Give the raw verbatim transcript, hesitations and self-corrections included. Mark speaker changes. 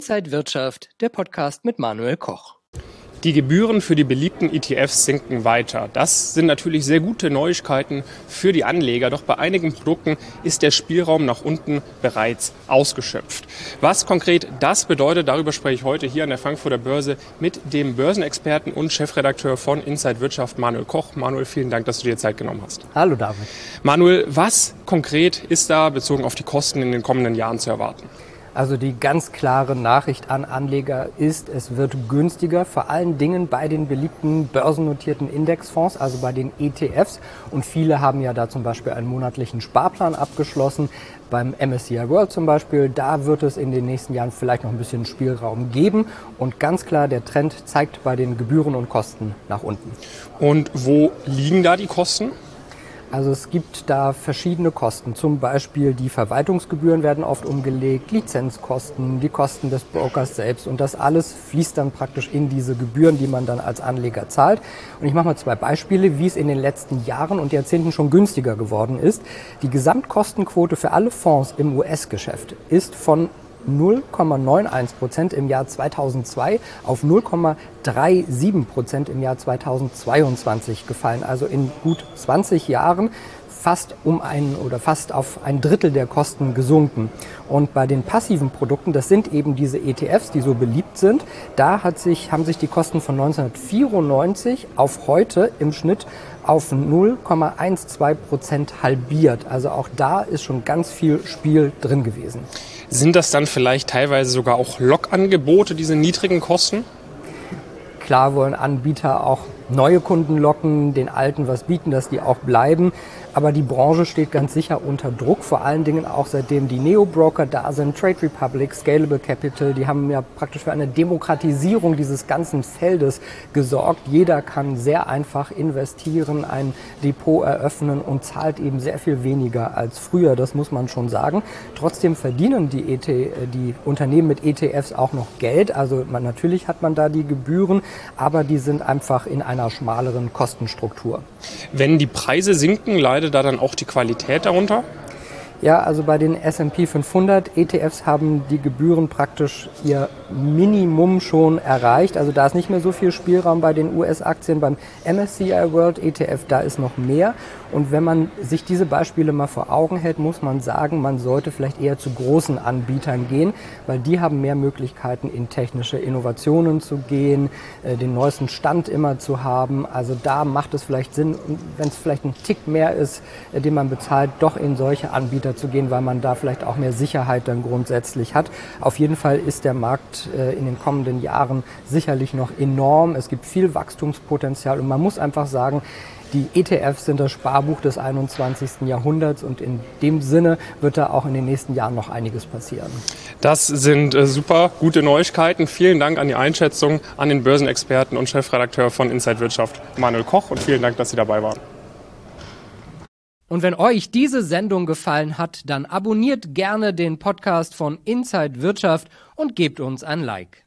Speaker 1: Inside Wirtschaft, der Podcast mit Manuel Koch.
Speaker 2: Die Gebühren für die beliebten E T Fs sinken weiter. Das sind natürlich sehr gute Neuigkeiten für die Anleger. Doch bei einigen Produkten ist der Spielraum nach unten bereits ausgeschöpft. Was konkret das bedeutet, darüber spreche ich heute hier an der Frankfurter Börse mit dem Börsenexperten und Chefredakteur von Inside Wirtschaft, Manuel Koch. Manuel, vielen Dank, dass du dir Zeit genommen hast.
Speaker 3: Hallo David.
Speaker 2: Manuel, was konkret ist da bezogen auf die Kosten in den kommenden Jahren zu erwarten?
Speaker 3: Also die ganz klare Nachricht an Anleger ist, es wird günstiger, vor allen Dingen bei den beliebten börsennotierten Indexfonds, also bei den E T Fs. Und viele haben ja da zum Beispiel einen monatlichen Sparplan abgeschlossen. Beim M S C I World zum Beispiel, da wird es in den nächsten Jahren vielleicht noch ein bisschen Spielraum geben. Und ganz klar, der Trend zeigt bei den Gebühren und Kosten nach unten.
Speaker 2: Und wo liegen da die Kosten?
Speaker 3: Also es gibt da verschiedene Kosten, zum Beispiel die Verwaltungsgebühren werden oft umgelegt, Lizenzkosten, die Kosten des Brokers selbst und das alles fließt dann praktisch in diese Gebühren, die man dann als Anleger zahlt. Und ich mache mal zwei Beispiele, wie es in den letzten Jahren und Jahrzehnten schon günstiger geworden ist. Die Gesamtkostenquote für alle Fonds im U S-Geschäft ist von null Komma einundneunzig Prozent im Jahr zweitausendzwei auf null Komma siebenunddreißig Prozent im Jahr zweitausendzweiundzwanzig gefallen. Also in gut zwanzig Jahren fast um ein oder fast auf ein Drittel der Kosten gesunken. Und bei den passiven Produkten, das sind eben diese E T Fs, die so beliebt sind, da hat sich, haben sich die Kosten von neunzehnhundertvierundneunzig auf heute im Schnitt auf null Komma zwölf Prozent halbiert. Also auch da ist schon ganz viel Spiel drin gewesen.
Speaker 2: Sind das dann vielleicht teilweise sogar auch Lockangebote, diese niedrigen Kosten?
Speaker 3: Klar wollen Anbieter auch neue Kunden locken, den alten was bieten, dass die auch bleiben. Aber die Branche steht ganz sicher unter Druck, vor allen Dingen auch seitdem die Neo-Broker da sind, Trade Republic, Scalable Capital, die haben ja praktisch für eine Demokratisierung dieses ganzen Feldes gesorgt. Jeder kann sehr einfach investieren, ein Depot eröffnen und zahlt eben sehr viel weniger als früher, das muss man schon sagen. Trotzdem verdienen die, E T, die Unternehmen mit E T Fs auch noch Geld, also man, natürlich hat man da die Gebühren, aber die sind einfach in einer schmaleren Kostenstruktur.
Speaker 2: Wenn die Preise sinken, leidet da dann auch die Qualität darunter?
Speaker 3: Ja, also bei den S und P fünfhundert E T Fs haben die Gebühren praktisch ihr Minimum schon erreicht. Also da ist nicht mehr so viel Spielraum bei den U S-Aktien. Beim M S C I World E T F, da ist noch mehr. Und wenn man sich diese Beispiele mal vor Augen hält, muss man sagen, man sollte vielleicht eher zu großen Anbietern gehen, weil die haben mehr Möglichkeiten, in technische Innovationen zu gehen, den neuesten Stand immer zu haben. Also da macht es vielleicht Sinn, wenn es vielleicht ein Tick mehr ist, den man bezahlt, doch in solche Anbieter zu gehen, weil man da vielleicht auch mehr Sicherheit dann grundsätzlich hat. Auf jeden Fall ist der Markt in den kommenden Jahren sicherlich noch enorm. Es gibt viel Wachstumspotenzial und man muss einfach sagen, die E T Fs sind das Sparbuch des einundzwanzigsten Jahrhunderts und in dem Sinne wird da auch in den nächsten Jahren noch einiges passieren.
Speaker 2: Das sind äh, super gute Neuigkeiten. Vielen Dank an die Einschätzung, an den Börsenexperten und Chefredakteur von Inside Wirtschaft, Manuel Koch, und vielen Dank, dass Sie dabei waren.
Speaker 1: Und wenn euch diese Sendung gefallen hat, dann abonniert gerne den Podcast von Inside Wirtschaft und gebt uns ein Like.